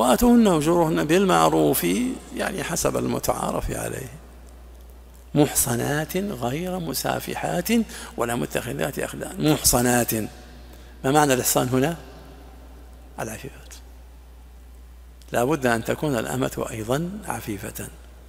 وآتوهن أجورهن بالمعروف يعني حسب المتعارف عليه، محصنات غير مسافحات ولا متخذات أخدان. محصنات، ما معنى الإحصان هنا؟ العفيفات، لا بد أن تكون الأمة أيضا عفيفة.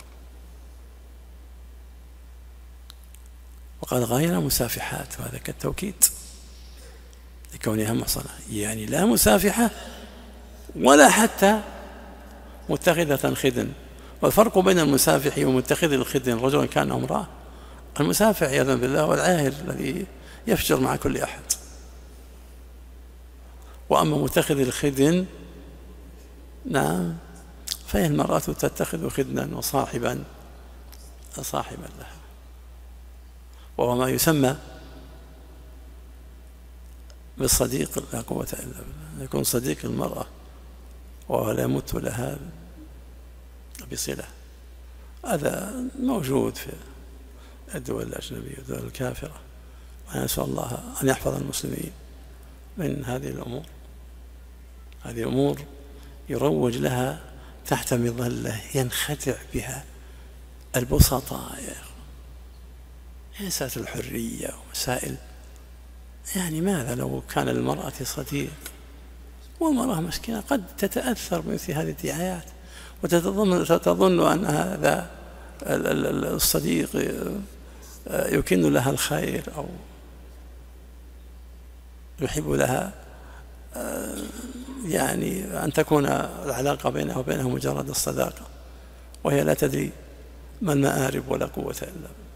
وقال غير مسافحات، وهذا كالتوكيد لكونها محصنة، يعني لا مسافحة ولا حتى متخذة خدن. والفرق بين المسافح ومتخذ الخدن رجل كان أو امرأة. المسافح عياذا بالله والعاهر الذي يفجر مع كل أحد، وأما متخذ الخدن نعم فهي المرأة تتخذ خدنا وصاحبا لها، وهو ما يسمى بالصديق، لا قوة إلا بالله، يكون صديق المرأة وهو لا يمت لها بصلة. هذا موجود في الدول الأجنبية والدول الكافرة، ونسأل الله أن يحفظ المسلمين من هذه الأمور. هذه أمور يروج لها تحت مظلة ينخدع بها البسطاء يا إخوة، مسائل الحرية ومسائل، يعني ماذا لو كان للمرأة صديق؟ والمرأة مسكينة قد تتأثر بمثل هذه الدعايات وتظن أن هذا الصديق يكن لها الخير أو يحب لها يعني أن تكون العلاقة بينه وبينه مجرد الصداقة، وهي لا تدري ما المآرب ولا قوة إلا بالله.